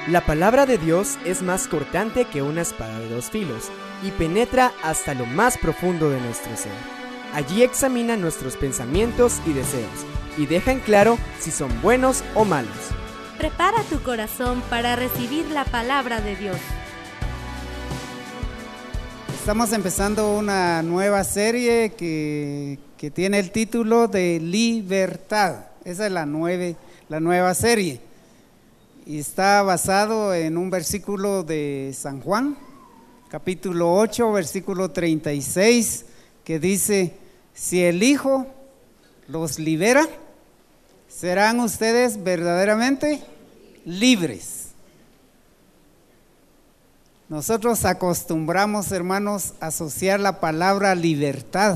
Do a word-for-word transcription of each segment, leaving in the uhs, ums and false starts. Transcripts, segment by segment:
La palabra de Dios es más cortante que una espada de dos filos y penetra hasta lo más profundo de nuestro ser. Allí examina nuestros pensamientos y deseos y deja en claro si son buenos o malos. Prepara tu corazón para recibir la palabra de Dios. Estamos empezando una nueva serie que, que tiene el título de Libertad. Esa es la, nueve, la nueva serie. Y está basado en un versículo de San Juan, capítulo ocho, versículo treinta y seis, que dice: si el Hijo los libera, serán ustedes verdaderamente libres. Nosotros acostumbramos, hermanos, a asociar la palabra libertad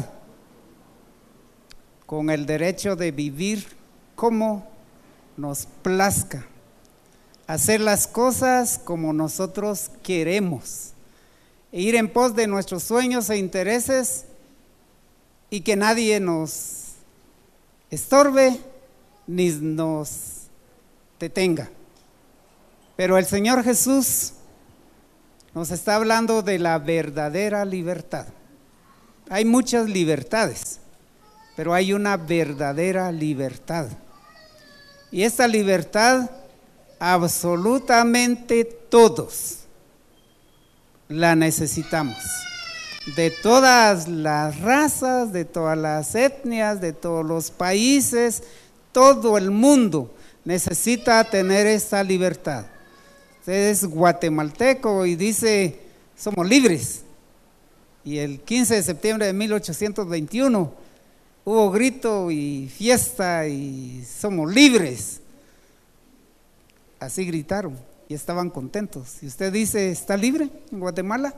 con el derecho de vivir como nos plazca, hacer las cosas como nosotros queremos, e ir en pos de nuestros sueños e intereses y que nadie nos estorbe ni nos detenga. Pero el Señor Jesús nos está hablando de la verdadera libertad. Hay muchas libertades, pero hay una verdadera libertad. Y esta libertad, absolutamente todos la necesitamos, de todas las razas, de todas las etnias, de todos los países. Todo el mundo necesita tener esta libertad. Usted es guatemalteco y dice: somos libres. Y el quince de septiembre de mil ochocientos veintiuno hubo grito y fiesta y somos libres. Así gritaron y estaban contentos. Y usted dice: ¿está libre en Guatemala?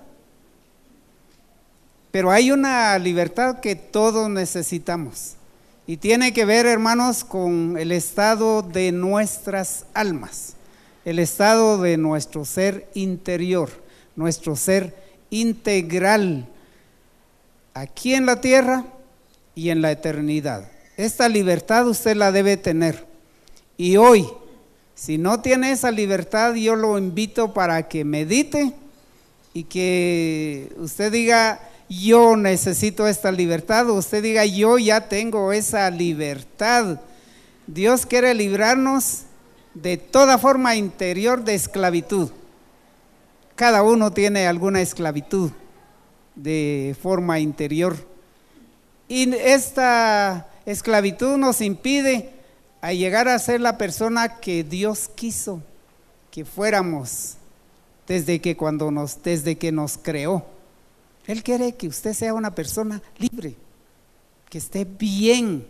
Pero hay una libertad que todos necesitamos y tiene que ver, hermanos, con el estado de nuestras almas, el estado de nuestro ser interior, nuestro ser integral, aquí en la tierra y en la eternidad. Esta libertad usted la debe tener. Y hoy, si no tiene esa libertad, yo lo invito para que medite y que usted diga: yo necesito esta libertad, o usted diga: yo ya tengo esa libertad. Dios quiere librarnos de toda forma interior de esclavitud. Cada uno tiene alguna esclavitud de forma interior. Y esta esclavitud nos impide a llegar a ser la persona que Dios quiso que fuéramos desde que, cuando nos, desde que nos creó. Él quiere que usted sea una persona libre, que esté bien.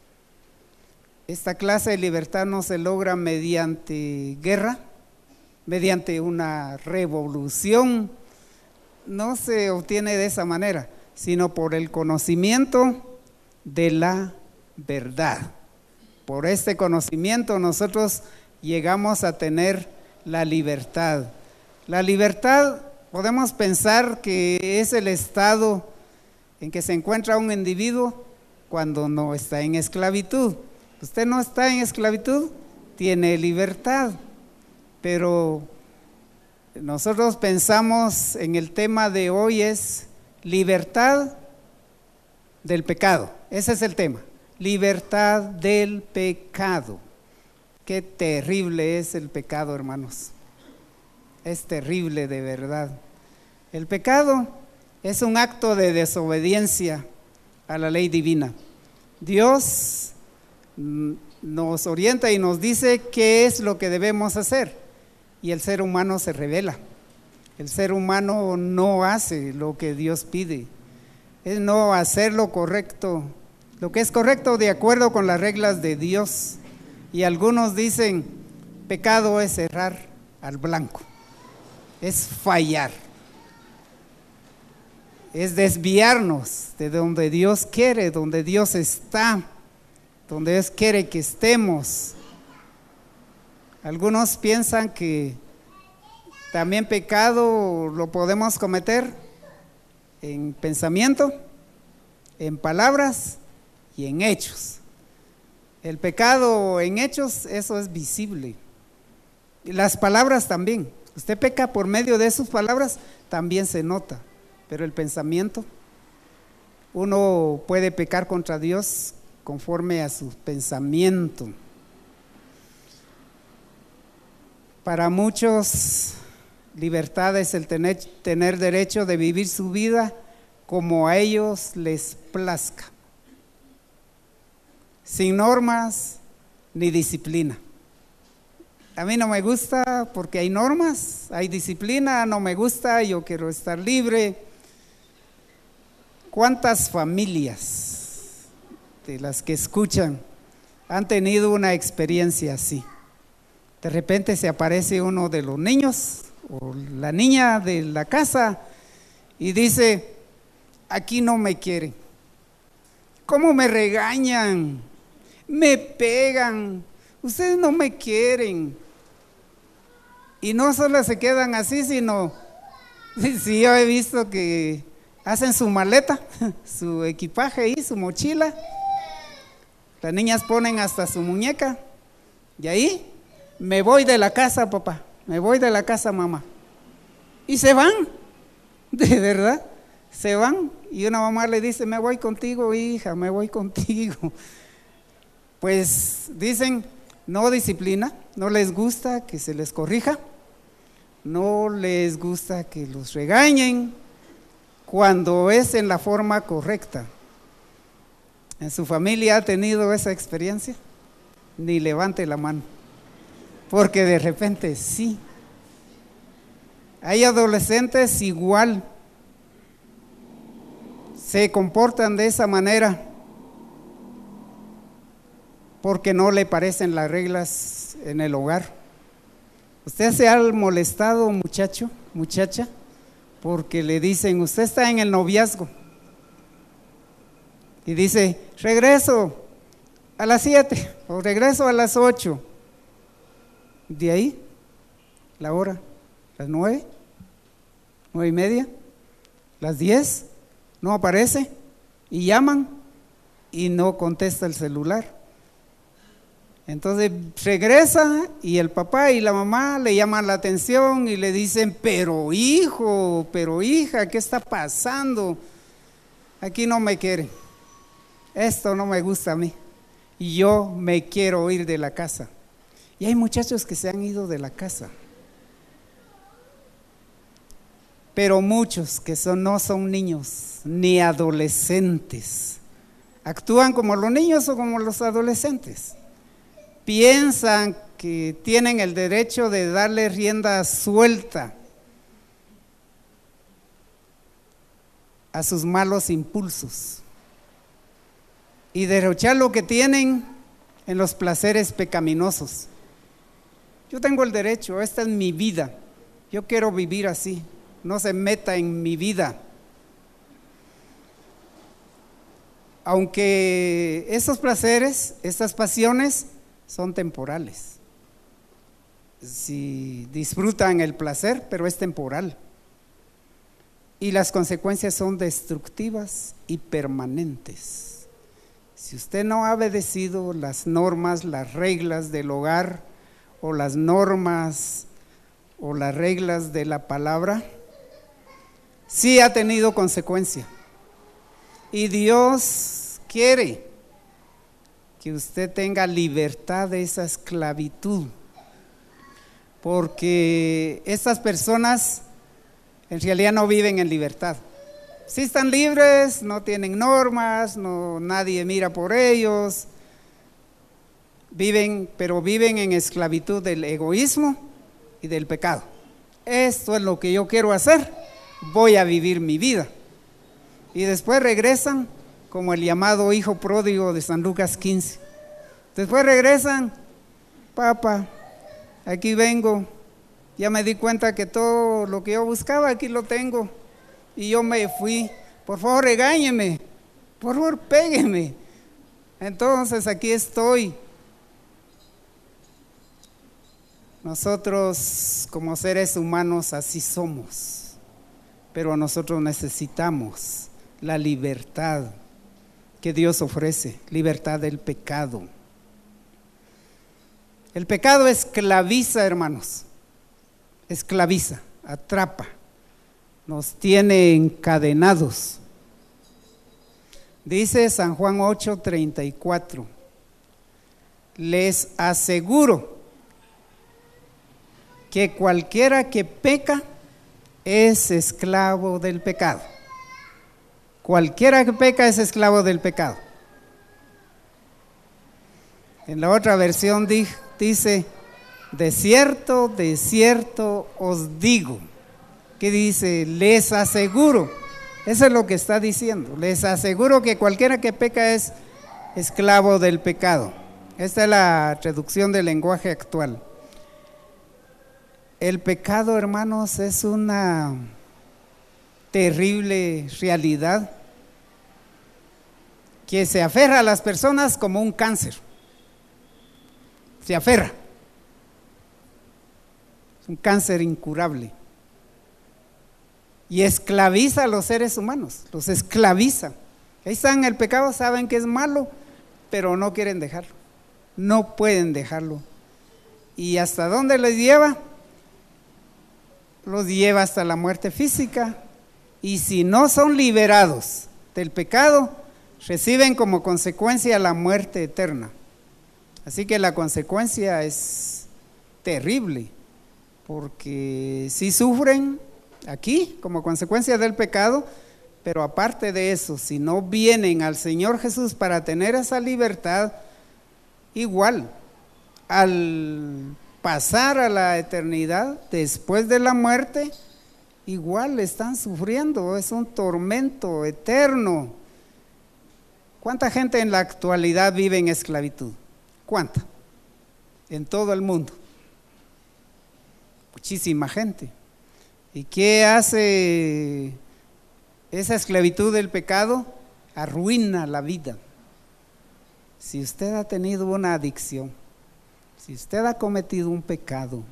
Esta clase de libertad no se logra mediante guerra, mediante una revolución, no se obtiene de esa manera, sino por el conocimiento de la verdad. Por este conocimiento nosotros llegamos a tener la libertad. La libertad, podemos pensar que es el estado en que se encuentra un individuo cuando no está en esclavitud. Usted no está en esclavitud, tiene libertad, pero nosotros pensamos en el tema de hoy es libertad del pecado. Ese es el tema, libertad del pecado. Qué terrible es el pecado, hermanos. Es terrible de verdad. El pecado es un acto de desobediencia a la ley divina. Dios nos orienta y nos dice qué es lo que debemos hacer, y el ser humano se rebela. El ser humano no hace lo que Dios pide, es no hacer lo correcto, lo que es correcto de acuerdo con las reglas de Dios. Y algunos dicen: pecado es errar al blanco, es fallar, es desviarnos de donde Dios quiere, donde Dios está, donde Dios quiere que estemos. Algunos piensan que también pecado lo podemos cometer en pensamiento, en palabras y en hechos. El pecado en hechos, eso es visible. Y las palabras también. Usted peca por medio de sus palabras, también se nota. Pero el pensamiento, uno puede pecar contra Dios conforme a su pensamiento. Para muchos, libertad es el tener, tener derecho de vivir su vida como a ellos les plazca, sin normas ni disciplina. A mí no me gusta porque hay normas, hay disciplina, no me gusta, yo quiero estar libre. ¿Cuántas familias de las que escuchan han tenido una experiencia así? De repente se aparece uno de los niños o la niña de la casa y dice: aquí no me quieren, ¿cómo me regañan? Me pegan, ustedes no me quieren. Y no solo se quedan así, sino, si yo he visto que hacen su maleta, su equipaje y su mochila. Las niñas ponen hasta su muñeca. Y ahí, me voy de la casa, papá, me voy de la casa, mamá. Y se van, de verdad, se van. Y una mamá le dice: me voy contigo, hija, me voy contigo. Pues dicen, no disciplina, no les gusta que se les corrija, no les gusta que los regañen cuando es en la forma correcta. ¿En su familia ha tenido esa experiencia? Ni levante la mano, porque de repente sí. Hay adolescentes igual, se comportan de esa manera porque no le parecen las reglas en el hogar. ¿Usted se ha molestado, muchacho, muchacha, porque le dicen: usted está en el noviazgo? Y dice: regreso a las siete o regreso a las ocho. De ahí, la hora, las nueve, nueve y media, las diez, no aparece y llaman y no contesta el celular. Entonces regresa y el papá y la mamá le llaman la atención y le dicen: pero hijo, pero hija, ¿qué está pasando? Aquí no me quieren, esto no me gusta a mí y yo me quiero ir de la casa. Y hay muchachos que se han ido de la casa, pero muchos que son, no son niños ni adolescentes, actúan como los niños o como los adolescentes. Piensan que tienen el derecho de darle rienda suelta a sus malos impulsos y derrochar lo que tienen en los placeres pecaminosos. Yo tengo el derecho, esta es mi vida, yo quiero vivir así, no se meta en mi vida. Aunque esos placeres, estas pasiones son temporales. Si disfrutan el placer, pero es temporal. Y las consecuencias son destructivas y permanentes. Si usted no ha obedecido las normas, las reglas del hogar, o las normas o las reglas de la palabra, sí ha tenido consecuencia. Y Dios quiere que usted tenga libertad de esa esclavitud, porque estas personas en realidad no viven en libertad. Sí están libres, no tienen normas, no, nadie mira por ellos, viven, pero viven en esclavitud del egoísmo y del pecado. Esto es lo que yo quiero hacer, voy a vivir mi vida. Y después regresan como el llamado hijo pródigo de San Lucas quince. Después regresan: papá, aquí vengo, ya me di cuenta que todo lo que yo buscaba aquí lo tengo y yo me fui, por favor regáñeme, por favor pégueme. Entonces aquí estoy. Nosotros como seres humanos así somos, pero nosotros necesitamos la libertad que Dios ofrece, libertad del pecado. El pecado esclaviza, hermanos, esclaviza, atrapa, nos tiene encadenados. Dice San Juan ocho, treinta y cuatro, les aseguro que cualquiera que peca es esclavo del pecado. Cualquiera que peca es esclavo del pecado. En la otra versión dice, de cierto, de cierto os digo. ¿Qué dice? Les aseguro. Eso es lo que está diciendo. Les aseguro que cualquiera que peca es esclavo del pecado. Esta es la traducción del lenguaje actual. El pecado, hermanos, es una terrible realidad que se aferra a las personas como un cáncer. Se aferra. Es un cáncer incurable. Y esclaviza a los seres humanos, los esclaviza. Ahí están, el pecado, saben que es malo, pero no quieren dejarlo. No pueden dejarlo. ¿Y hasta dónde les lleva? Los lleva hasta la muerte física. Y si no son liberados del pecado, reciben como consecuencia la muerte eterna. Así que la consecuencia es terrible, porque sí sufren aquí como consecuencia del pecado, pero aparte de eso, si no vienen al Señor Jesús para tener esa libertad, igual, al pasar a la eternidad después de la muerte, igual están sufriendo, es un tormento eterno. ¿Cuánta gente en la actualidad vive en esclavitud? ¿Cuánta? En todo el mundo. Muchísima gente. ¿Y qué hace esa esclavitud del pecado? Arruina la vida. Si usted ha tenido una adicción, si usted ha cometido un pecado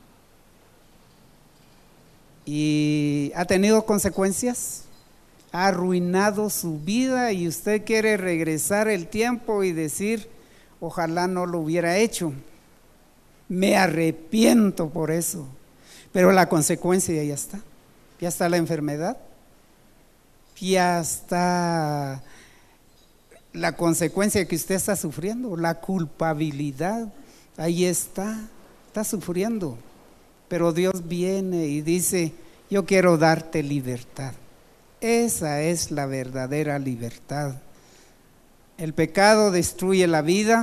y ha tenido consecuencias, ha arruinado su vida y usted quiere regresar el tiempo y decir, ojalá no lo hubiera hecho, me arrepiento por eso, pero la consecuencia ya está, ya está la enfermedad, ya está la consecuencia que usted está sufriendo, la culpabilidad, ahí está, está sufriendo, pero Dios viene y dice, yo quiero darte libertad. Esa es la verdadera libertad. El pecado destruye la vida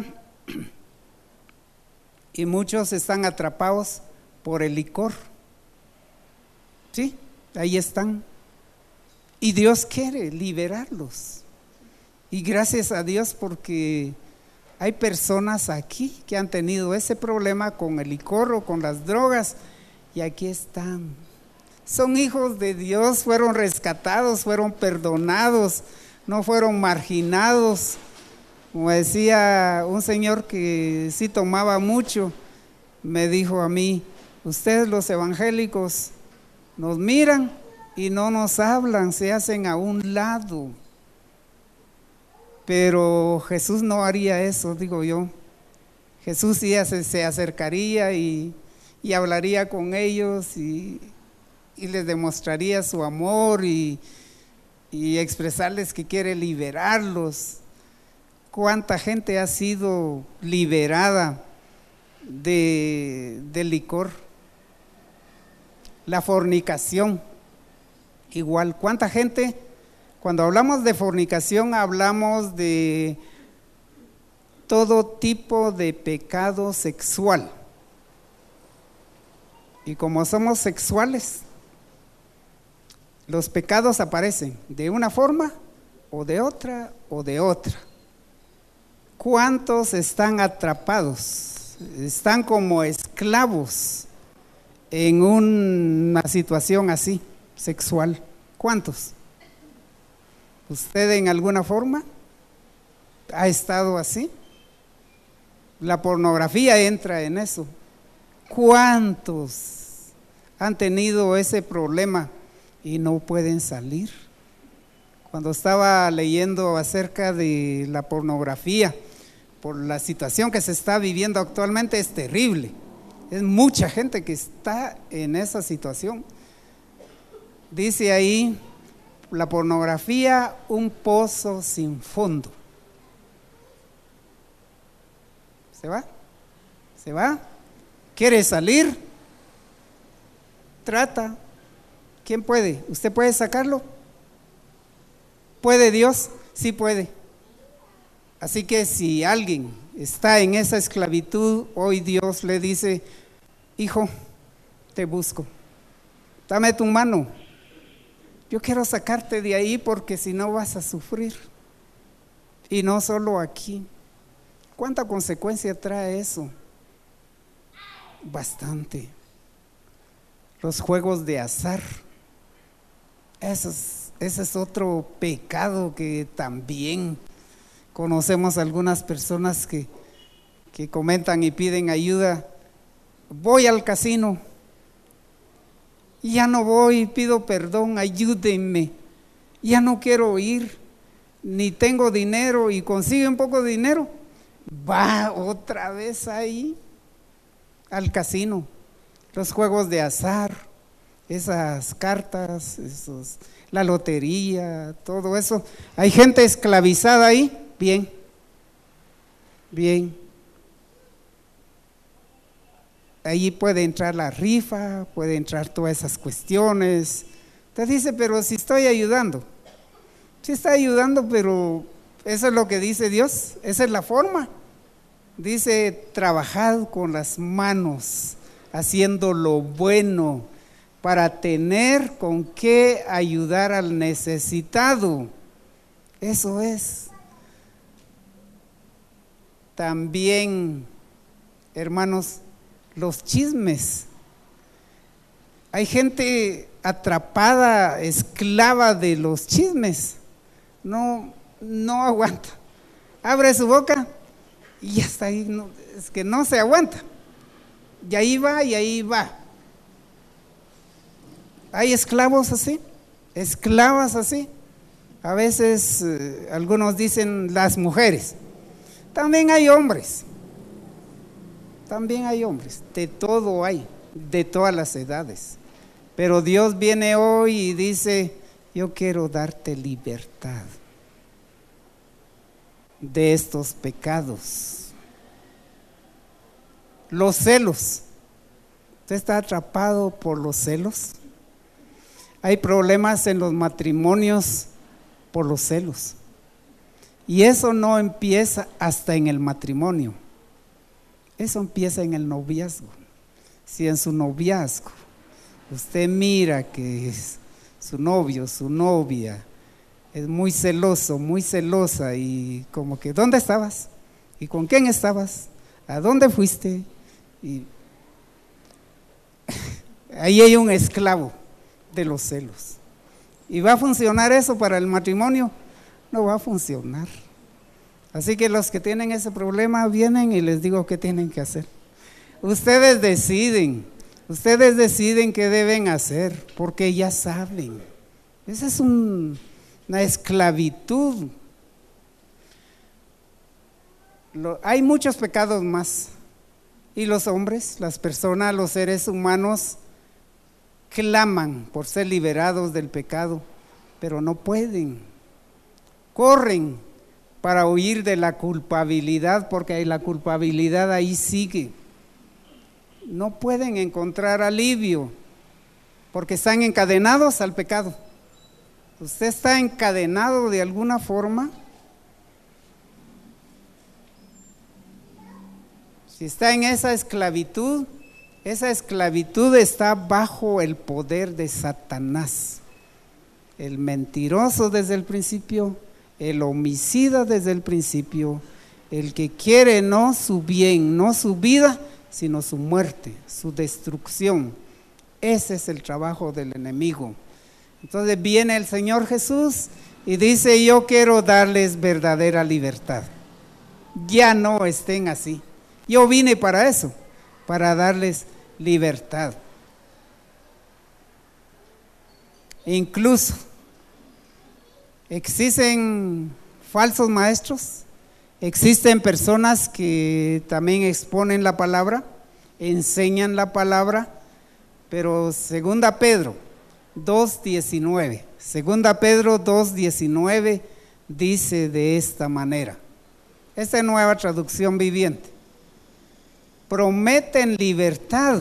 y muchos están atrapados por el licor. Sí, ahí están. Y Dios quiere liberarlos. Y gracias a Dios porque hay personas aquí que han tenido ese problema con el licor o con las drogas y aquí están. Son hijos de Dios, fueron rescatados, fueron perdonados, no fueron marginados. Como decía un señor que sí tomaba mucho, me dijo a mí, ustedes los evangélicos nos miran y no nos hablan, se hacen a un lado. Pero Jesús no haría eso, digo yo. Jesús sí se acercaría y, y hablaría con ellos y, y les demostraría su amor y, y expresarles que quiere liberarlos. ¿Cuánta gente ha sido liberada de, del licor? La fornicación, igual. ¿Cuánta gente? Cuando hablamos de fornicación hablamos de todo tipo de pecado sexual. Y como somos sexuales, los pecados aparecen de una forma o de otra o de otra. ¿Cuántos están atrapados? Están como esclavos en una situación así, sexual. ¿Cuántos? ¿Usted en alguna forma ha estado así? La pornografía entra en eso. ¿Cuántos han tenido ese problema y no pueden salir? Cuando estaba leyendo acerca de la pornografía, por la situación que se está viviendo actualmente es terrible. Es mucha gente que está en esa situación. Dice ahí, la pornografía, un pozo sin fondo. ¿Se va? ¿Se va? ¿Quiere salir? Trata. ¿Quién puede? ¿Usted puede sacarlo? ¿Puede Dios? Sí puede. Así que si alguien está en esa esclavitud, hoy Dios le dice, hijo, te busco, dame tu mano, yo quiero sacarte de ahí porque si no vas a sufrir. Y no solo aquí. ¿Cuánta consecuencia trae eso? Bastante. Los juegos de azar, eso es, ese es otro pecado que también conocemos algunas personas que, que comentan y piden ayuda. Voy al casino y ya no voy, pido perdón, ayúdenme, ya no quiero ir, ni tengo dinero, y consigue un poco de dinero, va otra vez ahí al casino. Los juegos de azar, esas cartas, esos, la lotería, todo eso. Hay gente esclavizada ahí. Bien, bien. Ahí puede entrar la rifa, puede entrar todas esas cuestiones. Te dice, pero si estoy ayudando. Sí está ayudando, pero eso es lo que dice Dios, esa es la forma. Dice, trabajad con las manos, haciendo lo bueno, para tener con qué ayudar al necesitado. Eso es. También, hermanos, los chismes. Hay gente atrapada, esclava de los chismes. No, no aguanta. Abre su boca y ya está ahí. No, es que no se aguanta. Y ahí va, y ahí va. Hay esclavos así, esclavas así. A veces eh, algunos dicen las mujeres. También hay hombres, también hay hombres, de todo hay, de todas las edades. Pero Dios viene hoy y dice, yo quiero darte libertad de estos pecados. Los celos. ¿Usted está atrapado por los celos? Hay problemas en los matrimonios por los celos. Y eso no empieza hasta en el matrimonio. Eso empieza en el noviazgo. Si en su noviazgo usted mira que es su novio, su novia es muy celoso, muy celosa, y como que ¿dónde estabas? ¿Y con quién estabas? ¿A dónde fuiste? Y ahí hay un esclavo de los celos. ¿Y va a funcionar eso para el matrimonio? No va a funcionar. Así que los que tienen ese problema vienen y les digo qué tienen que hacer. Ustedes deciden, ustedes deciden qué deben hacer, porque ya saben. Esa es un, una esclavitud. Lo, hay muchos pecados más. Y los hombres, las personas, los seres humanos claman por ser liberados del pecado, pero no pueden. Corren para huir de la culpabilidad, porque la culpabilidad ahí sigue. No pueden encontrar alivio, porque están encadenados al pecado. ¿Usted está encadenado de alguna forma? Si está en esa esclavitud, esa esclavitud está bajo el poder de Satanás, el mentiroso desde el principio, el homicida desde el principio, el que quiere no su bien, no su vida, sino su muerte, su destrucción. Ese es el trabajo del enemigo. Entonces viene el Señor Jesús y dice, yo quiero darles verdadera libertad. Ya no estén así. Yo vine para eso, para darles libertad. Incluso existen falsos maestros Existen personas que también exponen la palabra, enseñan la palabra, pero segunda Pedro dos diecinueve, segunda Pedro dos diecinueve dice de esta manera, esta es nueva traducción viviente: prometen libertad,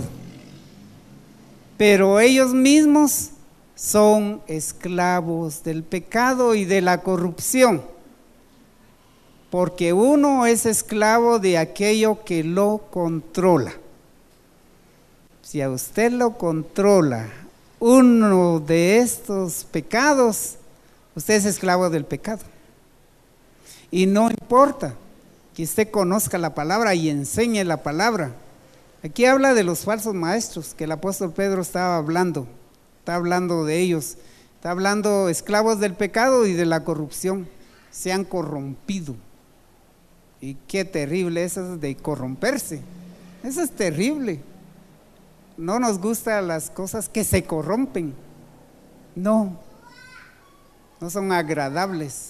pero ellos mismos son esclavos del pecado y de la corrupción, porque uno es esclavo de aquello que lo controla. Si a usted lo controla uno de estos pecados, usted es esclavo del pecado. Y no importa que usted conozca la palabra y enseñe la palabra. Aquí habla de los falsos maestros que el apóstol Pedro estaba hablando, está hablando de ellos, está hablando esclavos del pecado y de la corrupción, se han corrompido. Y qué terrible eso de corromperse, eso es terrible. No nos gustan las cosas que se corrompen, no, no son agradables.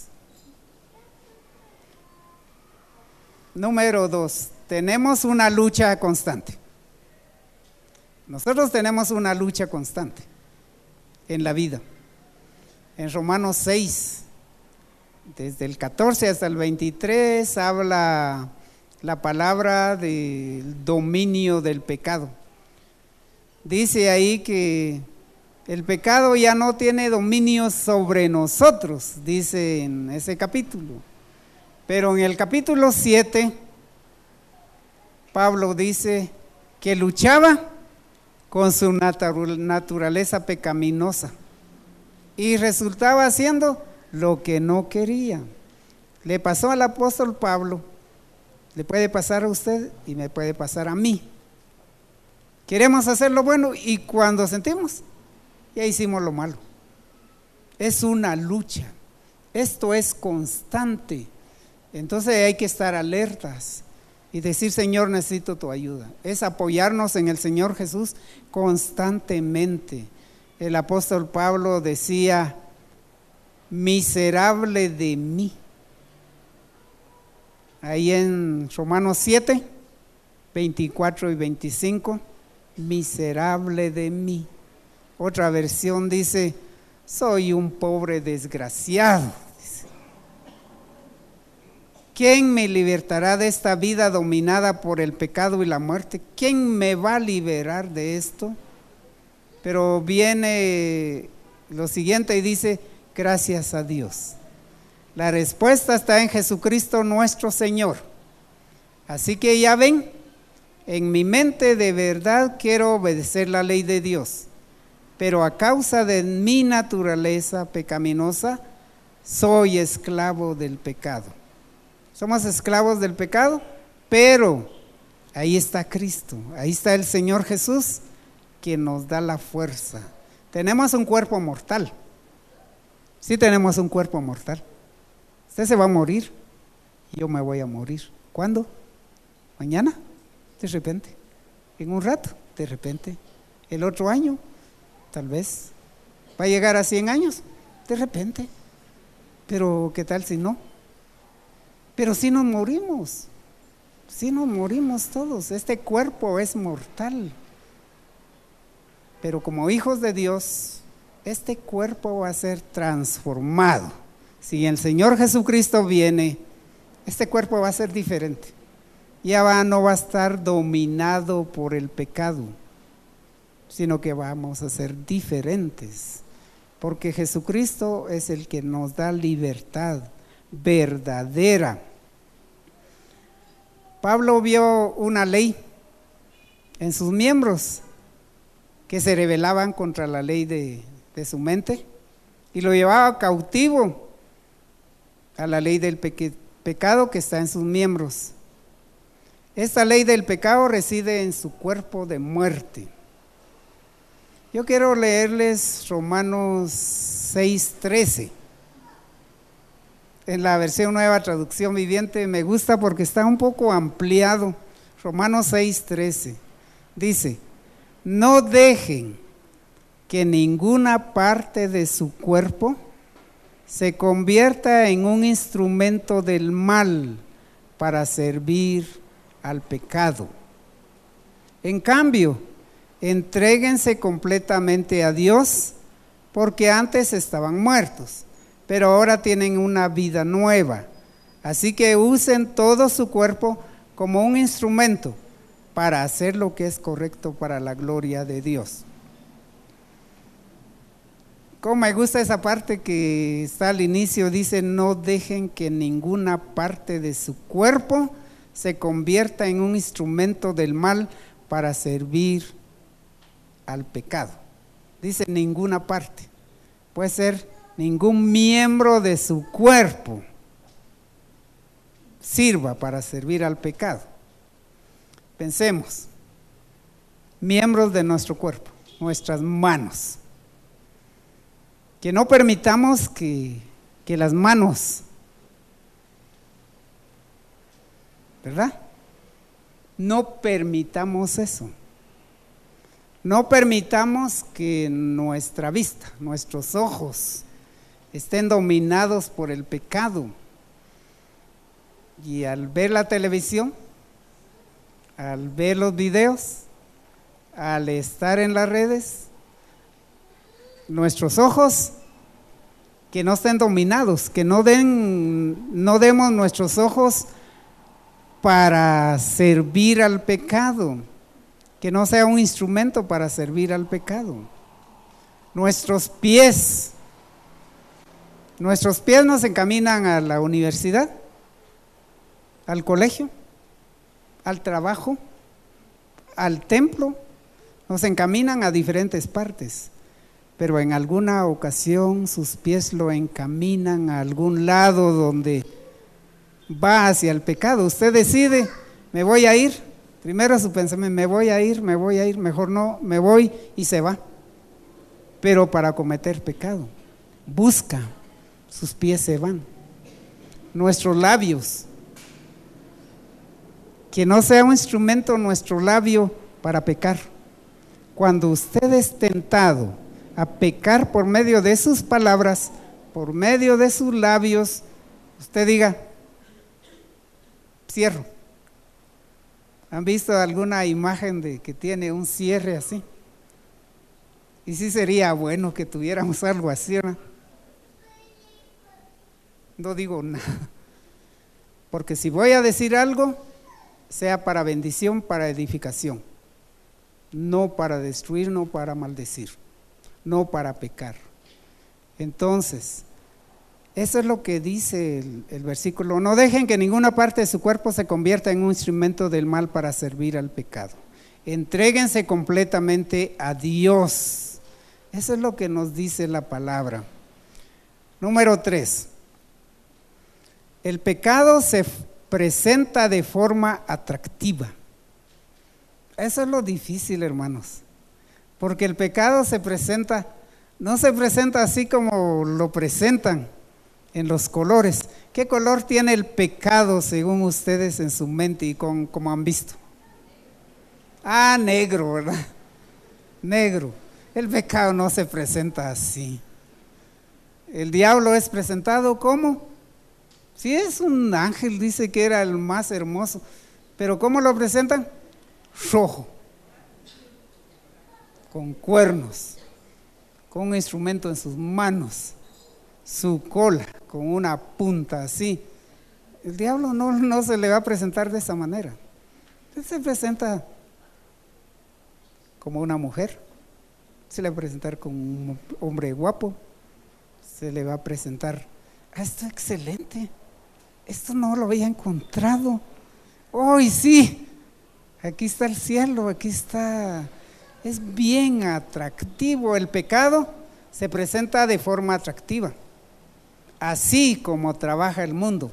Número dos, tenemos una lucha constante. Nosotros tenemos una lucha constante en la vida. En Romanos seis, desde el catorce hasta el veintitrés, habla la palabra del dominio del pecado. Dice ahí que el pecado ya no tiene dominio sobre nosotros, dice en ese capítulo. Pero en el capítulo siete, Pablo dice que luchaba con su naturaleza pecaminosa y resultaba haciendo lo que no quería. Le pasó al apóstol Pablo, le puede pasar a usted y me puede pasar a mí. Queremos hacer lo bueno y cuando sentimos, ya hicimos lo malo. Es una lucha, esto es constante. Entonces hay que estar alertas y decir: Señor, necesito tu ayuda. Es apoyarnos en el Señor Jesús constantemente. El apóstol Pablo decía: miserable de mí. Ahí en Romanos siete, veinticuatro y veinticinco, miserable de mí. Otra versión dice: soy un pobre desgraciado. ¿Quién me libertará de esta vida dominada por el pecado y la muerte? ¿Quién me va a liberar de esto? Pero viene lo siguiente y dice: gracias a Dios. La respuesta está en Jesucristo nuestro Señor. Así que ya ven, en mi mente de verdad quiero obedecer la ley de Dios, pero a causa de mi naturaleza pecaminosa, soy esclavo del pecado. Somos esclavos del pecado, pero ahí está Cristo, ahí está el Señor Jesús, quien nos da la fuerza. Tenemos un cuerpo mortal, sí tenemos un cuerpo mortal. Usted se va a morir, yo me voy a morir. ¿Cuándo? ¿Mañana? De repente. ¿En un rato? De repente. ¿El otro año? Tal vez. ¿Va a llegar a cien años? De repente. Pero ¿qué tal si no? Pero si nos morimos, si nos morimos todos, este cuerpo es mortal. Pero como hijos de Dios, este cuerpo va a ser transformado. Si el Señor Jesucristo viene, este cuerpo va a ser diferente. Ya va, no va a estar dominado por el pecado, sino que vamos a ser diferentes. Porque Jesucristo es el que nos da libertad verdadera. Pablo vio una ley en sus miembros que se rebelaban contra la ley de, de su mente y lo llevaba cautivo a la ley del peque, pecado que está en sus miembros. Esta ley del pecado reside en su cuerpo de muerte. Yo quiero leerles Romanos seis trece. En la versión Nueva Traducción Viviente me gusta porque está un poco ampliado. Romanos seis trece dice: no dejen que ninguna parte de su cuerpo se convierta en un instrumento del mal para servir al pecado. En cambio, entréguense completamente a Dios, porque antes estaban muertos, pero ahora tienen una vida nueva. Así que usen todo su cuerpo como un instrumento para hacer lo que es correcto para la gloria de Dios. Como me gusta esa parte que está al inicio, dice: no dejen que ninguna parte de su cuerpo se convierta en un instrumento del mal para servir al pecado. Dice ninguna parte, puede ser ningún miembro de su cuerpo sirva para servir al pecado. Pensemos, miembros de nuestro cuerpo, nuestras manos, que no permitamos que, que las manos, ¿verdad? No permitamos eso. No permitamos que nuestra vista, nuestros ojos estén dominados por el pecado. Y al ver la televisión, al ver los videos, al estar en las redes, nuestros ojos que no estén dominados, que no den, no demos nuestros ojos para servir al pecado, que no sea un instrumento para servir al pecado. Nuestros pies, nuestros pies nos encaminan a la universidad, al colegio, al trabajo, al templo, nos encaminan a diferentes partes, pero en alguna ocasión sus pies lo encaminan a algún lado donde va hacia el pecado. Usted decide: me voy a ir. Primero su pensamiento: me voy a ir, me voy a ir, mejor no, me voy, y se va. Pero para cometer pecado, busca, sus pies se van. Nuestros labios, que no sea un instrumento nuestro labio para pecar. Cuando usted es tentado a pecar por medio de sus palabras, por medio de sus labios, usted diga: cierro. ¿Han visto alguna imagen de que tiene un cierre así? Y sí sería bueno que tuviéramos algo así, ¿no? No digo nada, porque si voy a decir algo, sea para bendición, para edificación, no para destruir, no para maldecir, no para pecar. Entonces, eso es lo que dice el, el versículo: no dejen que ninguna parte de su cuerpo se convierta en un instrumento del mal para servir al pecado. Entréguense completamente a Dios. Eso es lo que nos dice la palabra. Número tres, el pecado se presenta de forma atractiva. Eso es lo difícil, hermanos, porque el pecado se presenta, no se presenta así como lo presentan en los colores. ¿Qué color tiene el pecado según ustedes en su mente y con, como han visto? Ah, negro, ¿verdad? Negro. El pecado no se presenta así. El diablo es presentado como, si es un ángel, dice que era el más hermoso, pero ¿cómo lo presentan? Rojo, con cuernos, con un instrumento en sus manos, su cola con una punta así. El diablo no, no se le va a presentar de esa manera. Él se presenta como una mujer, se le va a presentar como un hombre guapo, se le va a presentar: ah, esto es excelente, esto no lo había encontrado, hoy sí, aquí está el cielo, aquí está. Es bien atractivo. El pecado se presenta de forma atractiva, así como trabaja el mundo.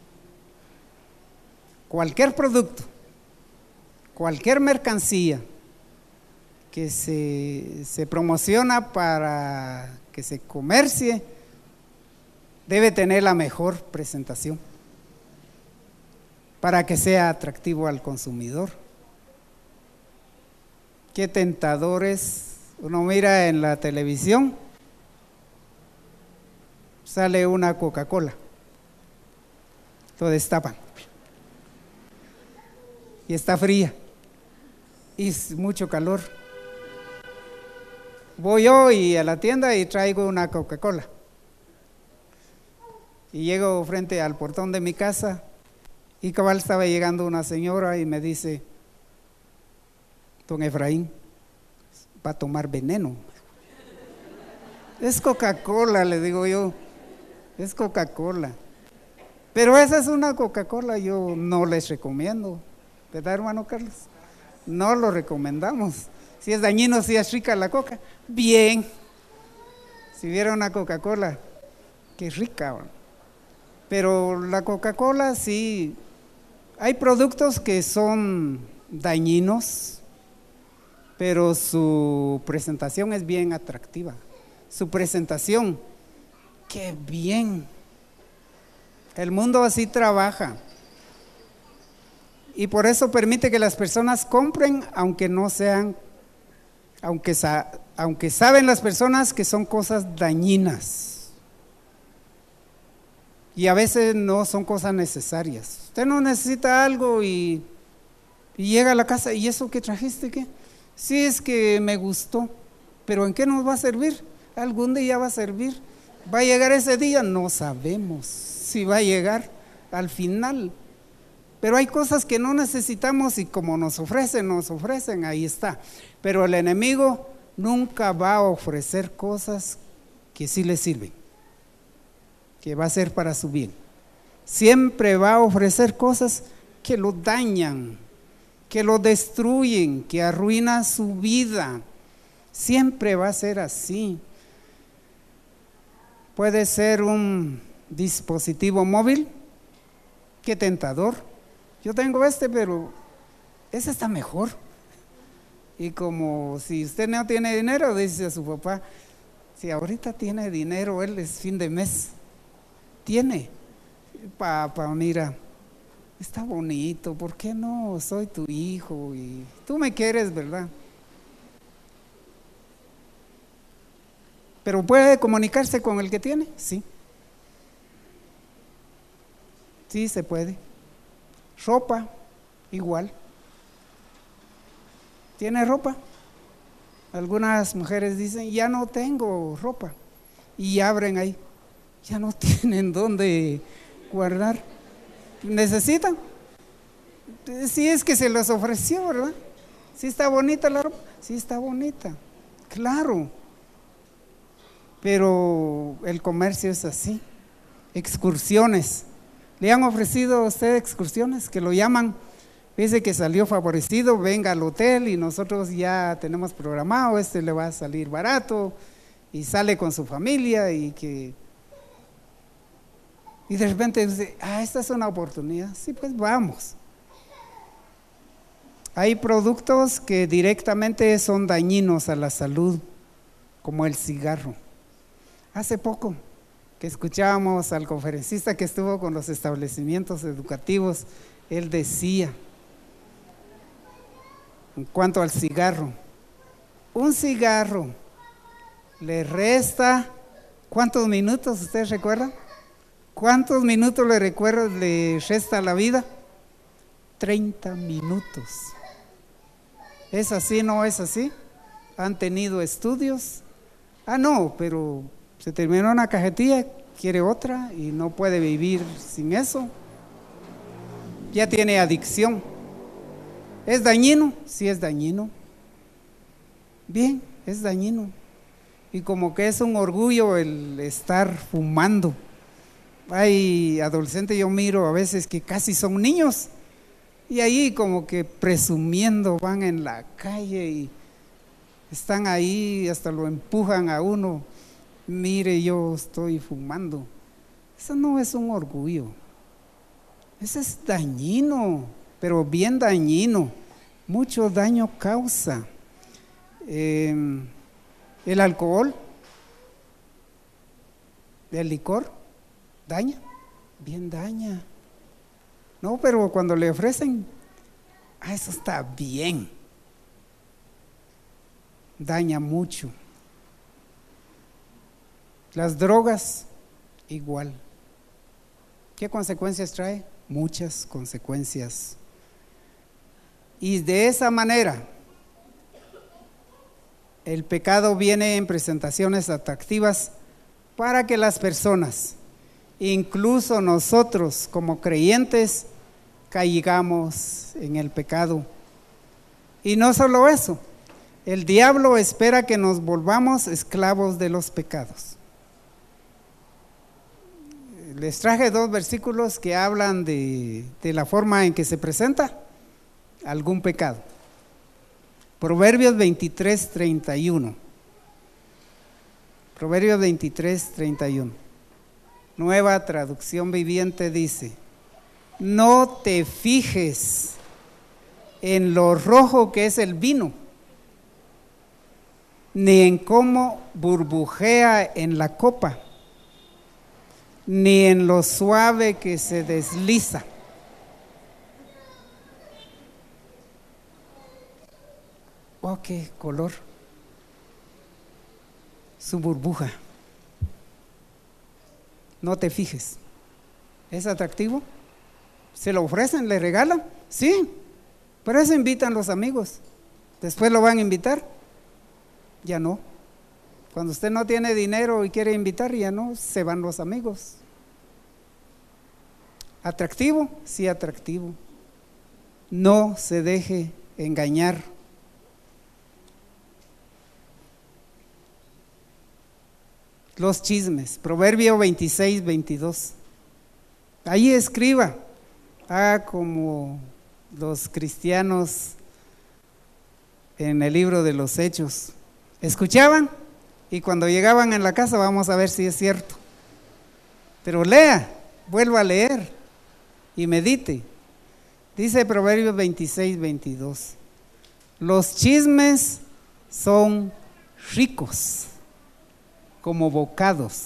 Cualquier producto, cualquier mercancía que se, se promociona para que se comercie, debe tener la mejor presentación para que sea atractivo al consumidor. Qué tentador es. Uno mira en la televisión, sale una Coca-Cola, lo destapan, y está fría y es mucho calor. Voy yo y a la tienda y traigo una Coca-Cola. Y llego frente al portón de mi casa y cabal estaba llegando una señora y me dice: don Efraín, va a tomar veneno. Es Coca-Cola, le digo yo, es Coca-Cola. Pero esa es una Coca-Cola, yo no les recomiendo, ¿verdad, hermano Carlos? No lo recomendamos. Si es dañino, si es rica la coca, bien. Si hubiera una Coca-Cola, qué rica. Pero la Coca-Cola sí, hay productos que son dañinos, pero su presentación es bien atractiva. Su presentación, qué bien. El mundo así trabaja. Y por eso permite que las personas compren, aunque no sean, aunque, aunque saben las personas que son cosas dañinas. Y a veces no son cosas necesarias. Usted no necesita algo y, y llega a la casa, ¿y eso que trajiste qué? Sí, es que me gustó, pero ¿en qué nos va a servir? Algún día va a servir. ¿Va a llegar ese día? No sabemos si va a llegar al final. Pero hay cosas que no necesitamos y como nos ofrecen, nos ofrecen, ahí está. Pero el enemigo nunca va a ofrecer cosas que sí le sirven, que va a ser para su bien. Siempre va a ofrecer cosas que lo dañan, que lo destruyen, que arruinan su vida. Siempre va a ser así. Puede ser un dispositivo móvil, qué tentador. Yo tengo este, pero ese está mejor. Y como si usted no tiene dinero, dice a su papá, si ahorita tiene dinero, él es fin de mes. Tiene, papá, mira, está bonito, ¿por qué no? Soy tu hijo y tú me quieres, ¿verdad? ¿Pero puede comunicarse con el que tiene? Sí. Sí, se puede. Ropa, igual. ¿Tiene ropa? Algunas mujeres dicen, ya no tengo ropa. Y abren ahí. Ya no tienen dónde guardar. ¿Necesitan? Sí, es que se les ofreció, ¿verdad? Sí está bonita la ropa. Sí está bonita. Claro. Pero el comercio es así. Excursiones. ¿Le han ofrecido a usted excursiones? Que lo llaman, dice que salió favorecido, venga al hotel y nosotros ya tenemos programado, este le va a salir barato y sale con su familia y que... Y de repente dice, ah, esta es una oportunidad. Sí, pues vamos. Hay productos que directamente son dañinos a la salud, como el cigarro. Hace poco que escuchábamos al conferencista que estuvo con los establecimientos educativos, él decía, en cuanto al cigarro, un cigarro le resta, ¿cuántos minutos ustedes recuerdan? ¿Cuántos minutos le recuerda, le resta a la vida? treinta minutos. ¿Es así? ¿No es así? ¿Han tenido estudios? Ah, no, pero se terminó una cajetilla, quiere otra y no puede vivir sin eso. Ya tiene adicción. ¿Es dañino? Sí, es dañino. Bien, es dañino. Y como que es un orgullo el estar fumando. Hay adolescentes, yo miro a veces que casi son niños y ahí como que presumiendo van en la calle y están ahí, hasta lo empujan a uno. Mire, yo estoy fumando. Eso no es un orgullo. Eso es dañino, pero bien dañino. Mucho daño causa. Eh, el alcohol, el licor, daña, bien daña. No, pero cuando le ofrecen, ah, eso está bien. Daña mucho. Las drogas, igual. ¿Qué consecuencias trae? Muchas consecuencias. Y de esa manera, el pecado viene en presentaciones atractivas para que las personas, incluso nosotros como creyentes, caigamos en el pecado. Y no solo eso, el diablo espera que nos volvamos esclavos de los pecados. Les traje dos versículos que hablan de, de la forma en que se presenta algún pecado. Proverbios veintitrés, treinta y uno. Proverbios veintitrés, treinta y uno. Nueva Traducción Viviente dice: no te fijes en lo rojo que es el vino, ni en cómo burbujea en la copa, ni en lo suave que se desliza. Oh, qué color. Su burbuja. No te fijes. ¿Es atractivo? ¿Se lo ofrecen? ¿Le regalan? Sí. Por eso invitan los amigos. Después lo van a invitar. Ya no. Cuando usted no tiene dinero y quiere invitar, ya no, se van los amigos. ¿Atractivo? Sí, atractivo. No se deje engañar. Los chismes, Proverbio veintiséis, veintidós. Ahí escriba, haga como los cristianos en el libro de los Hechos. Escuchaban y cuando llegaban en la casa, vamos a ver si es cierto. Pero lea, vuelva a leer y medite. Dice Proverbios veintiséis, veintidós. Los chismes son ricos como bocados,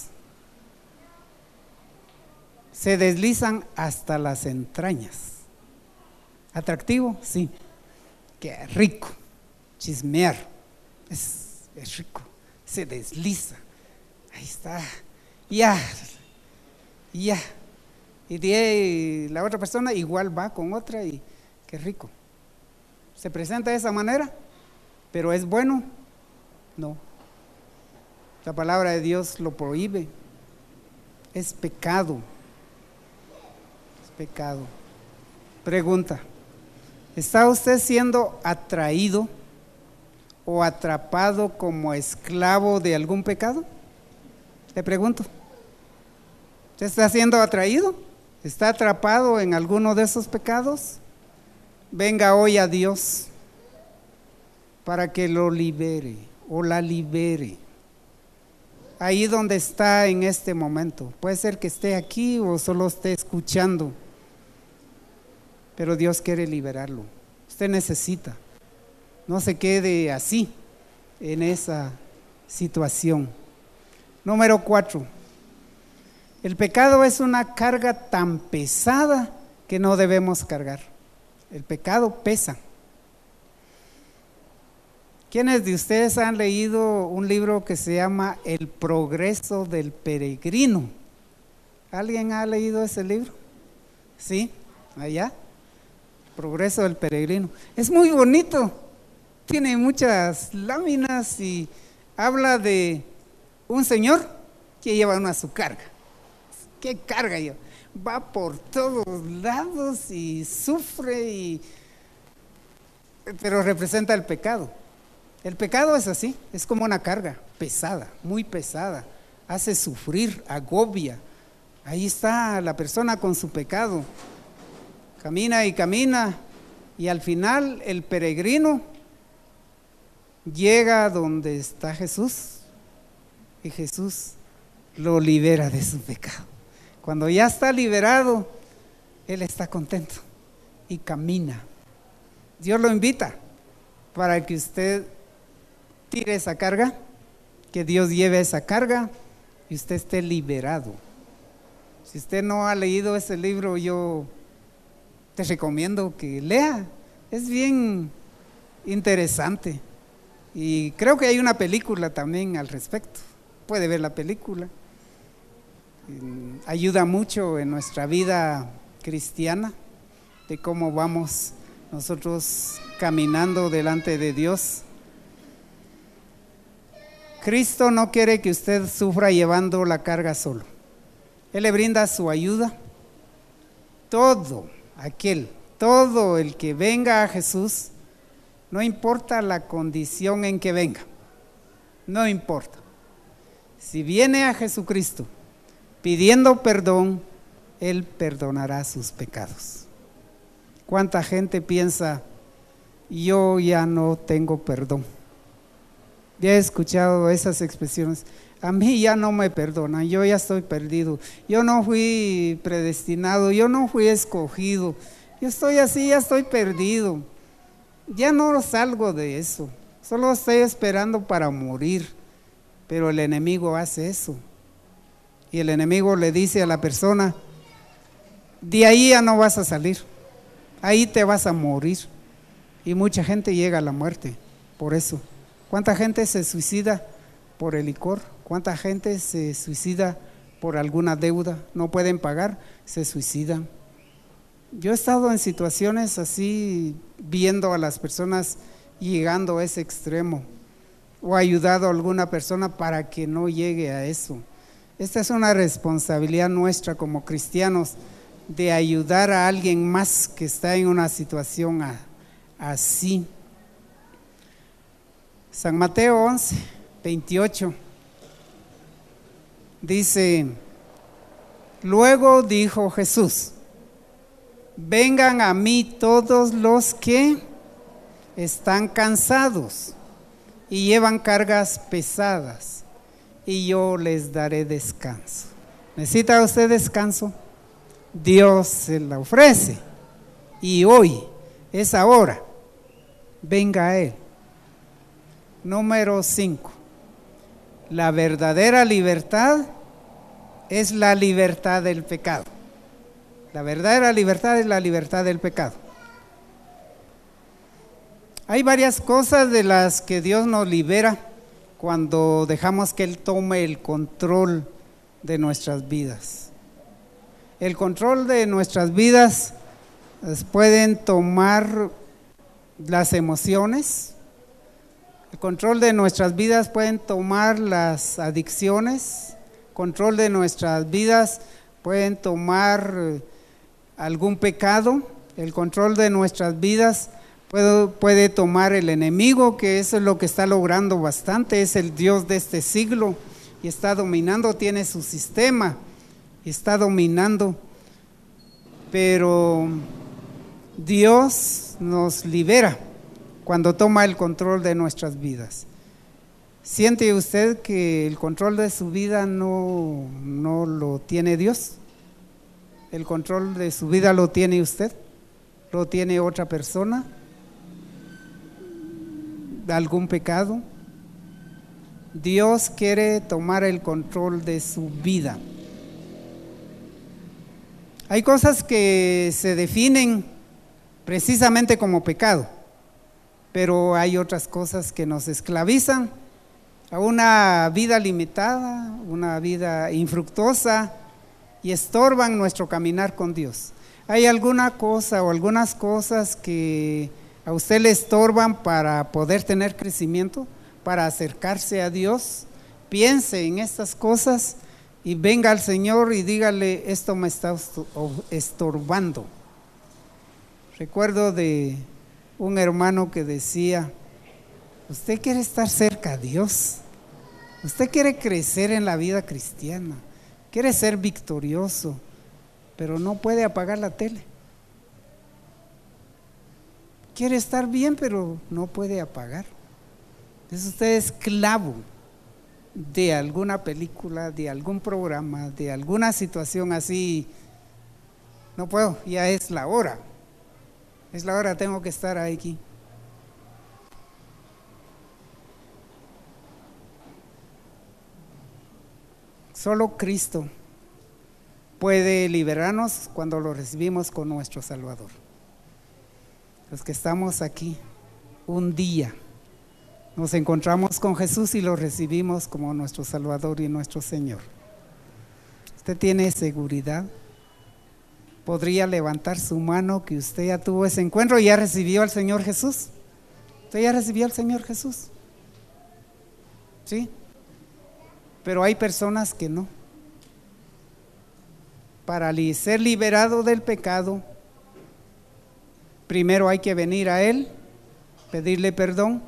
se deslizan hasta las entrañas. ¿Atractivo? Sí. Qué rico. Chismear es, es rico, se desliza. Ahí está. Ya, ya. Y de la otra persona igual va con otra y qué rico. ¿Se presenta de esa manera? ¿Pero es bueno? No. La palabra de Dios lo prohíbe. Es pecado. Es pecado. Pregunta: ¿está usted siendo atraído o atrapado como esclavo de algún pecado? Le pregunto. ¿Usted está siendo atraído? ¿Está atrapado en alguno de esos pecados? Venga hoy a Dios para que lo libere o la libere. Ahí donde está en este momento. Puede ser que esté aquí o solo esté escuchando, pero Dios quiere liberarlo. Usted necesita. No se quede así en esa situación. Número cuatro. El pecado es una carga tan pesada que no debemos cargar. El pecado pesa. ¿Quiénes de ustedes han leído un libro que se llama El progreso del peregrino? ¿Alguien ha leído ese libro? Sí, allá. Progreso del peregrino. Es muy bonito. Tiene muchas láminas y habla de un señor que lleva una su carga. ¿Qué carga yo? Va por todos lados y sufre y... pero representa el pecado. El pecado es así, es como una carga pesada, muy pesada, hace sufrir, agobia. Ahí está la persona con su pecado, camina y camina y al final el peregrino llega donde está Jesús y Jesús lo libera de su pecado. Cuando ya está liberado, él está contento y camina. Dios lo invita para que usted tire esa carga, que Dios lleve esa carga y usted esté liberado. Si usted no ha leído ese libro, yo te recomiendo que lea. Es bien interesante y creo que hay una película también al respecto. Puede ver la película. Ayuda mucho en nuestra vida cristiana de cómo vamos nosotros caminando delante de Dios. Cristo no quiere que usted sufra llevando la carga solo. Él le brinda su ayuda. Todo aquel, todo el que venga a Jesús, no importa la condición en que venga, no importa. Si viene a Jesucristo pidiendo perdón, Él perdonará sus pecados. ¿Cuánta gente piensa, yo ya no tengo perdón? Ya he escuchado esas expresiones, a mí ya no me perdonan, yo ya estoy perdido, yo no fui predestinado, yo no fui escogido, yo estoy así, ya estoy perdido, ya no salgo de eso, solo estoy esperando para morir. Pero el enemigo hace eso, y el enemigo le dice a la persona, de ahí ya no vas a salir, ahí te vas a morir, y mucha gente llega a la muerte por eso. ¿Cuánta gente se suicida por el licor? ¿Cuánta gente se suicida por alguna deuda? No pueden pagar, se suicidan. Yo he estado en situaciones así, viendo a las personas llegando a ese extremo, o ayudado a alguna persona para que no llegue a eso. Esta es una responsabilidad nuestra como cristianos, de ayudar a alguien más que está en una situación a, así. San Mateo once, veintiocho dice, luego dijo Jesús, vengan a mí todos los que están cansados y llevan cargas pesadas, y yo les daré descanso. ¿Necesita usted descanso? Dios se la ofrece, y hoy es ahora. Venga a Él. Número cinco. La verdadera libertad es la libertad del pecado. La verdadera libertad es la libertad del pecado. Hay varias cosas de las que Dios nos libera cuando dejamos que Él tome el control de nuestras vidas. El control de nuestras vidas pues, pueden tomar las emociones, el control de nuestras vidas pueden tomar las adicciones, control de nuestras vidas pueden tomar algún pecado, el control de nuestras vidas Puede, puede tomar el enemigo, que eso es lo que está logrando bastante, es el Dios de este siglo y está dominando, tiene su sistema y está dominando, pero Dios nos libera cuando toma el control de nuestras vidas. ¿Siente usted que el control de su vida no, no lo tiene Dios? ¿El control de su vida lo tiene usted? ¿Lo tiene otra persona? ¿Algún pecado? Dios quiere tomar el control de su vida. Hay cosas que se definen precisamente como pecado, pero hay otras cosas que nos esclavizan a una vida limitada, una vida infructuosa, y estorban nuestro caminar con Dios. ¿Hay alguna cosa o algunas cosas que a usted le estorban para poder tener crecimiento, para acercarse a Dios? Piense en estas cosas y venga al Señor y dígale, esto me está estorbando. Recuerdo de un hermano que decía, usted quiere estar cerca a Dios, usted quiere crecer en la vida cristiana, quiere ser victorioso, pero no puede apagar la tele. Quiere estar bien, pero no puede apagar. Es usted esclavo de alguna película, de algún programa, de alguna situación así. No puedo, ya es la hora. Es la hora, tengo que estar aquí. Solo Cristo puede liberarnos cuando lo recibimos con nuestro Salvador. Los que estamos aquí, un día nos encontramos con Jesús y lo recibimos como nuestro Salvador y nuestro Señor. ¿Usted tiene seguridad? podría levantar su mano que usted ya tuvo ese encuentro y ya recibió al Señor Jesús. Usted ya recibió al Señor Jesús. ¿Sí? Pero hay personas que no. Para ser liberado del pecado, primero hay que venir a Él, pedirle perdón,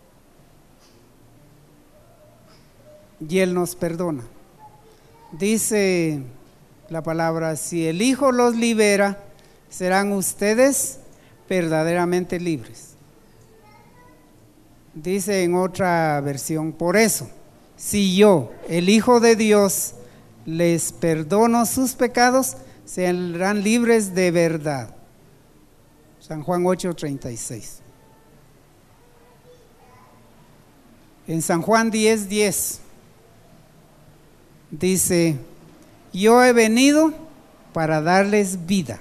y Él nos perdona. Dice la palabra: si el Hijo los libera, serán ustedes verdaderamente libres. Dice en otra versión: por eso, si yo, el Hijo de Dios, les perdono sus pecados, serán libres de verdad. San Juan ocho, treinta y seis. En San Juan diez, diez dice: yo he venido para darles vida,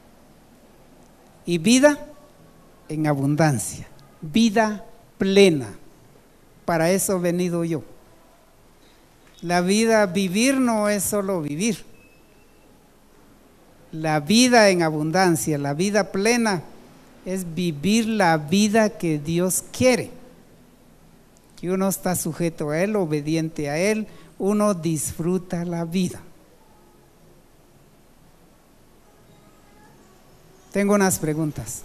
y vida en abundancia, vida plena. Para eso he venido yo. La vida, vivir no es solo vivir. La vida en abundancia, la vida plena, es vivir la vida que Dios quiere. Que uno está sujeto a Él, obediente a Él, uno disfruta la vida. Tengo unas preguntas.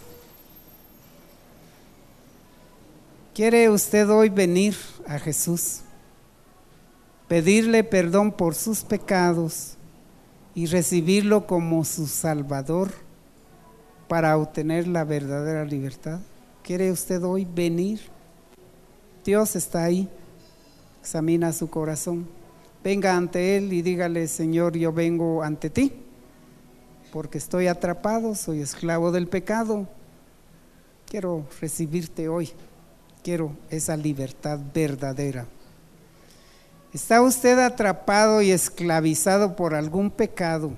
¿Quiere usted hoy venir a Jesús, pedirle perdón por sus pecados y recibirlo como su Salvador para obtener la verdadera libertad? ¿Quiere usted hoy venir? Dios está ahí, examina su corazón. Venga ante Él y dígale: Señor, yo vengo ante ti porque estoy atrapado, soy esclavo del pecado. Quiero recibirte hoy, quiero esa libertad verdadera. ¿Está usted atrapado y esclavizado por algún pecado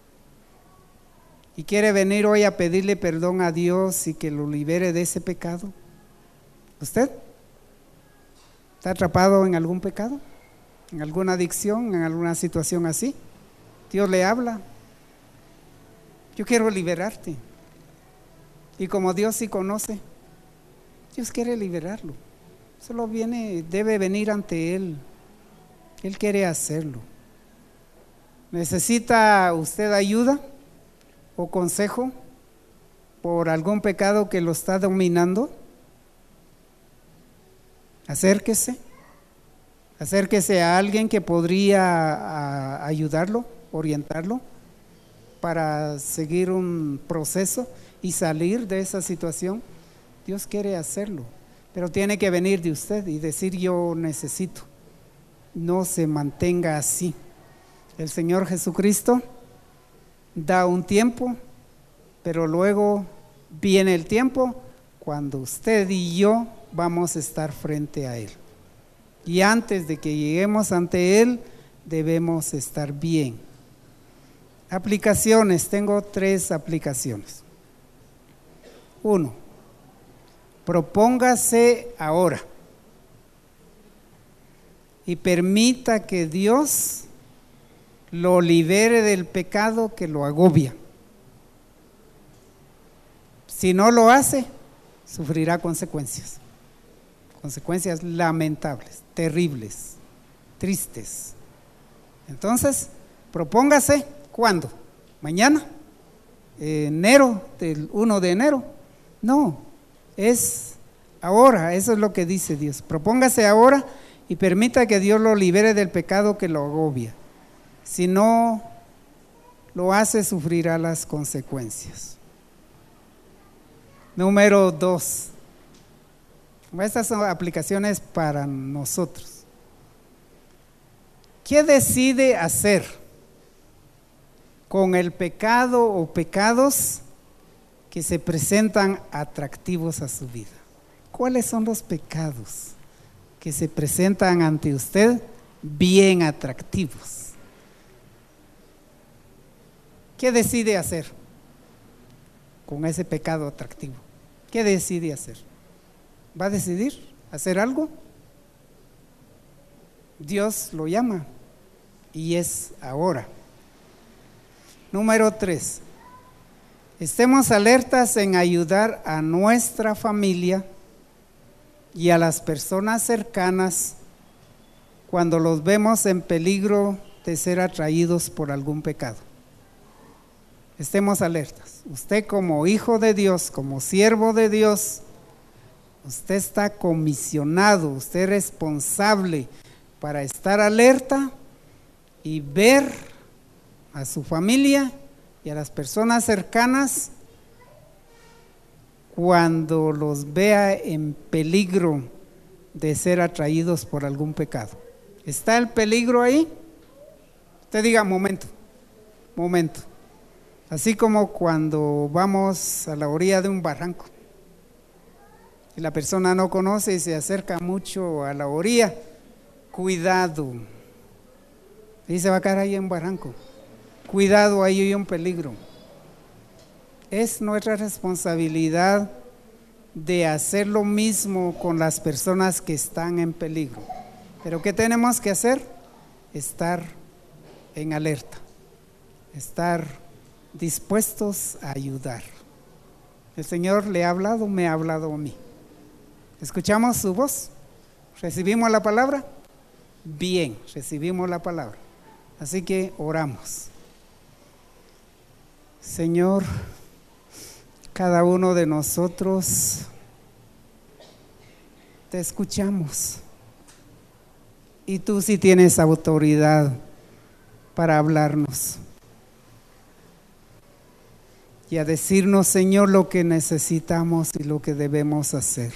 y quiere venir hoy a pedirle perdón a Dios y que lo libere de ese pecado? ¿Usted está atrapado en algún pecado? ¿En alguna adicción? ¿En alguna situación así? Dios le habla: yo quiero liberarte. Y como Dios sí conoce, Dios quiere liberarlo. Solo viene, debe venir ante Él. Él quiere hacerlo. ¿Necesita usted ayuda o consejo por algún pecado que lo está dominando? Acérquese. Acérquese a alguien que podría a, ayudarlo, orientarlo para seguir un proceso y salir de esa situación. Dios quiere hacerlo, pero tiene que venir de usted y decir: yo necesito. No se mantenga así. El Señor Jesucristo da un tiempo, pero luego viene el tiempo cuando usted y yo vamos a estar frente a Él. Y antes de que lleguemos ante Él, debemos estar bien. Aplicaciones, tengo tres aplicaciones. Uno, propóngase ahora y permita que Dios lo libere del pecado que lo agobia. Si no lo hace, sufrirá consecuencias. Consecuencias lamentables, terribles, tristes. Entonces, propóngase, ¿cuándo? ¿Mañana? ¿Enero? ¿Del primero de enero? No, es ahora. Eso es lo que dice Dios. Propóngase ahora y permita que Dios lo libere del pecado que lo agobia. Si no lo hace, sufrirá las consecuencias. Número dos. Estas son aplicaciones para nosotros. ¿Qué decide hacer con el pecado o pecados que se presentan atractivos a su vida? ¿Cuáles son los pecados que se presentan ante usted bien atractivos? ¿Qué decide hacer con ese pecado atractivo? ¿Qué decide hacer? ¿Va a decidir hacer algo? Dios lo llama y es ahora. Número tres, Estemos alertas en ayudar a nuestra familia y a las personas cercanas cuando los vemos en peligro de ser atraídos por algún pecado. Estemos alertas. Usted como hijo de Dios, como siervo de Dios, usted está comisionado, usted es responsable para estar alerta y ver a su familia y a las personas cercanas cuando los vea en peligro de ser atraídos por algún pecado. ¿Está el peligro ahí? Usted diga, momento, momento. Así como cuando vamos a la orilla de un barranco y la persona no conoce y se acerca mucho a la orilla, cuidado, y se va a caer ahí en un barranco. Cuidado, ahí hay un peligro. Es nuestra responsabilidad de hacer lo mismo con las personas que están en peligro. Pero ¿qué tenemos que hacer? Estar en alerta, estar dispuestos a ayudar. El Señor le ha hablado, me ha hablado a mí. ¿Escuchamos su voz? ¿Recibimos la palabra? Bien, recibimos la palabra. Así que oramos. Señor, cada uno de nosotros te escuchamos y tú sí tienes autoridad para hablarnos y a decirnos, Señor, lo que necesitamos y lo que debemos hacer.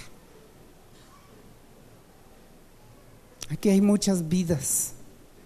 Aquí hay muchas vidas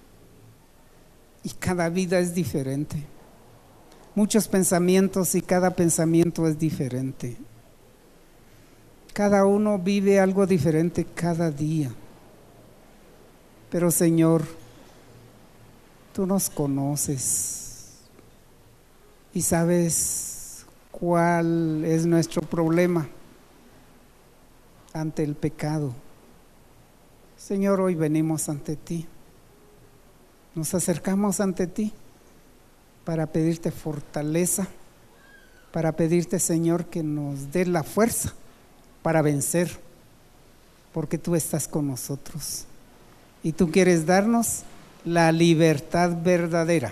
y cada vida es diferente. Muchos pensamientos y cada pensamiento es diferente. Cada uno vive algo diferente cada día. Pero Señor, tú nos conoces y sabes cuál es nuestro problema ante el pecado. Señor, hoy venimos ante ti. Nos acercamos ante ti para pedirte fortaleza, para pedirte, Señor, que nos dé la fuerza para vencer, porque tú estás con nosotros y tú quieres darnos la libertad verdadera.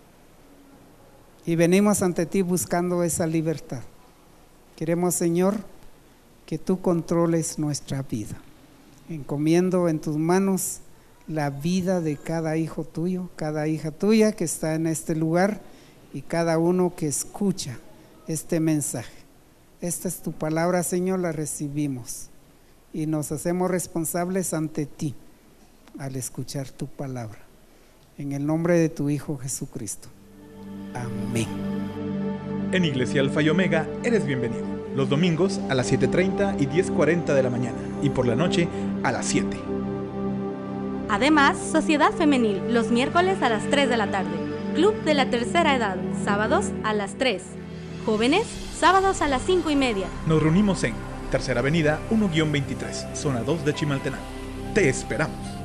Y venimos ante ti buscando esa libertad. Queremos, Señor, que tú controles nuestra vida. Encomiendo en tus manos la vida de cada hijo tuyo, cada hija tuya que está en este lugar y cada uno que escucha este mensaje. Esta es tu palabra, Señor, la recibimos y nos hacemos responsables ante ti al escuchar tu palabra. En el nombre de tu Hijo Jesucristo. Amén. En Iglesia Alfa y Omega eres bienvenido. Los domingos a las siete treinta y diez cuarenta de la mañana y por la noche a las siete. Además, Sociedad Femenil, los miércoles a las tres de la tarde. Club de la Tercera Edad, sábados a las tres. Jóvenes, sábados a las cinco y media. Nos reunimos en Tercera Avenida uno guión veintitrés, zona dos de Chimaltenango. Te esperamos.